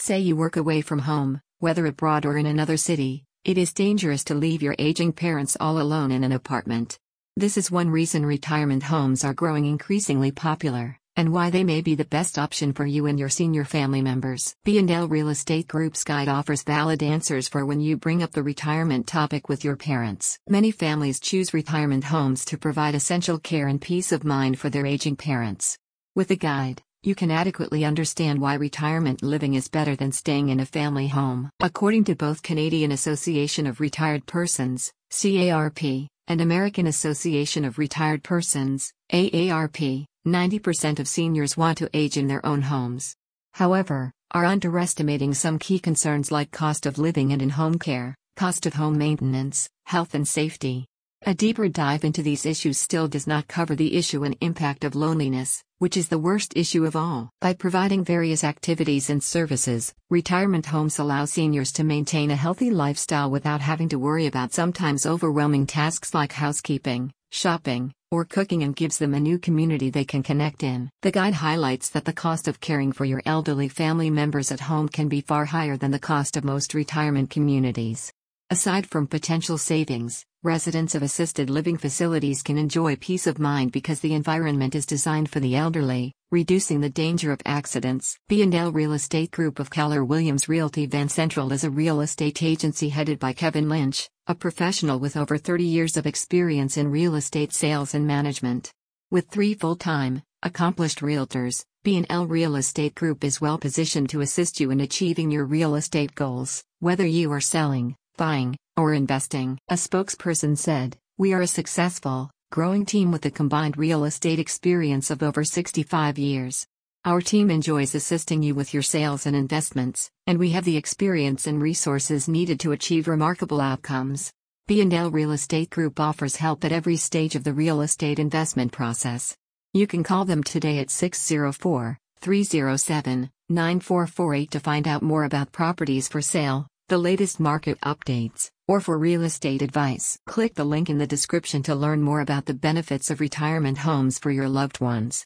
Say you work away from home, whether abroad or in another city, it is dangerous to leave your aging parents all alone in an apartment. This is one reason retirement homes are growing increasingly popular, and why they may be the best option for you and your senior family members. B&L Real Estate Group's guide offers valid answers for when you bring up the retirement topic with your parents. Many families choose retirement homes to provide essential care and peace of mind for their aging parents. With the guide, you can adequately understand why retirement living is better than staying in a family home. According to both Canadian Association of Retired Persons, CARP, and American Association of Retired Persons, AARP, 90% of seniors want to age in their own homes. However, are underestimating some key concerns like cost of living and in-home care, cost of home maintenance, health and safety. A deeper dive into these issues still does not cover the issue and impact of loneliness, which is the worst issue of all. By providing various activities and services, retirement homes allow seniors to maintain a healthy lifestyle without having to worry about sometimes overwhelming tasks like housekeeping, shopping, or cooking, and gives them a new community they can connect in. The guide highlights that the cost of caring for your elderly family members at home can be far higher than the cost of most retirement communities. Aside from potential savings, residents of assisted living facilities can enjoy peace of mind because the environment is designed for the elderly, reducing the danger of accidents. B&L Real Estate Group of Keller Williams Realty Van Central is a real estate agency headed by Kevin Lynch, a professional with over 30 years of experience in real estate sales and management. With 3 full-time, accomplished realtors, B&L Real Estate Group is well positioned to assist you in achieving your real estate goals, whether you are selling, buying, or investing. A spokesperson said, "We are a successful, growing team with a combined real estate experience of over 65 years. Our team enjoys assisting you with your sales and investments, and we have the experience and resources needed to achieve remarkable outcomes." B&L Real Estate Group offers help at every stage of the real estate investment process. You can call them today at 604-307-9448 to find out more about properties for sale, the latest market updates, or for real estate advice. Click the link in the description to learn more about the benefits of retirement homes for your loved ones.